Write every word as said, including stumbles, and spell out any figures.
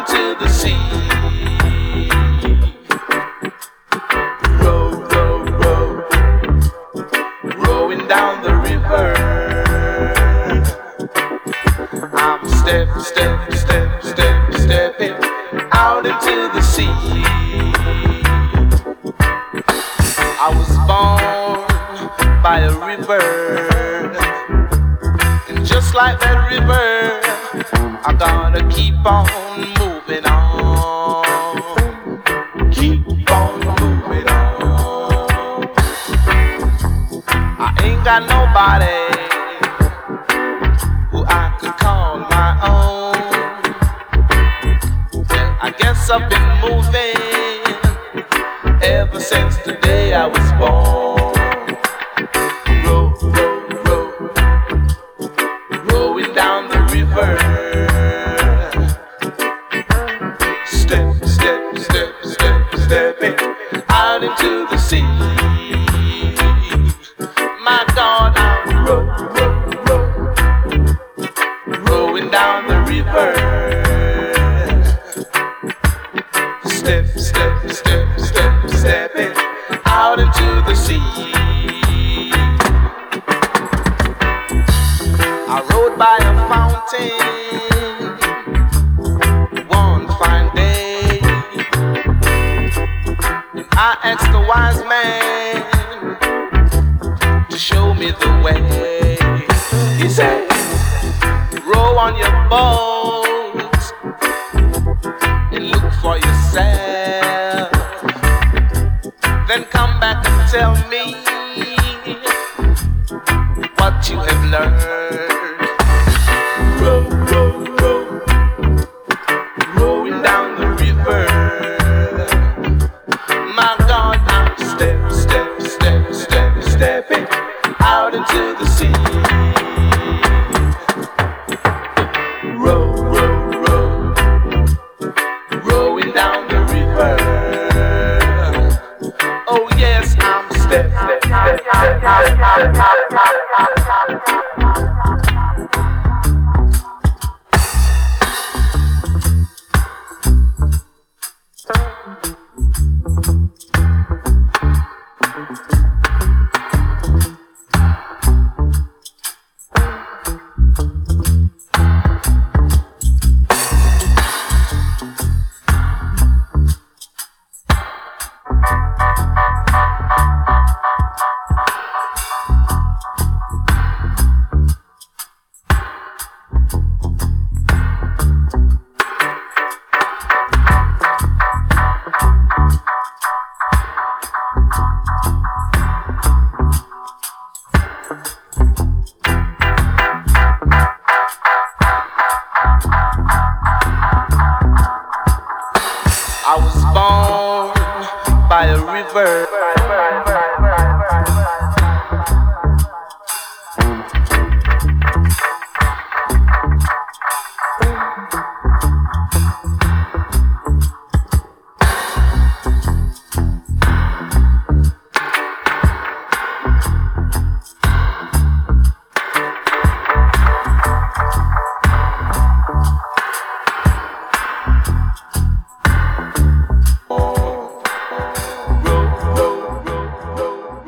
into the sea. Row, row, row, rowing down the river. I'm step, step, step, step, stepping out into the sea. I was born by a river, and just like that river, I gotta keep on moving on, keep on moving on. I ain't got nobody who I could call my own. Well, I guess I've been moving ever since the day I was born. Row, row, row, rowing down the river. Step, step, step, step, stepping out into the sea. My God, I'm row, row, row, rowing down the river. Step, step, step, step, stepping out into the sea. I rode by a fountain one fine day, and I asked the wise man to show me the way. He said, row on your boat and look for yourself, then come back and tell me what you have learned. Row, row, row, rowing down the river. My God, I'm step, step, step, step, stepping out into the sea. Row, row, row, rowing down the river. Oh yes, I'm step, step, step, step, step, step, step. I was born by a river,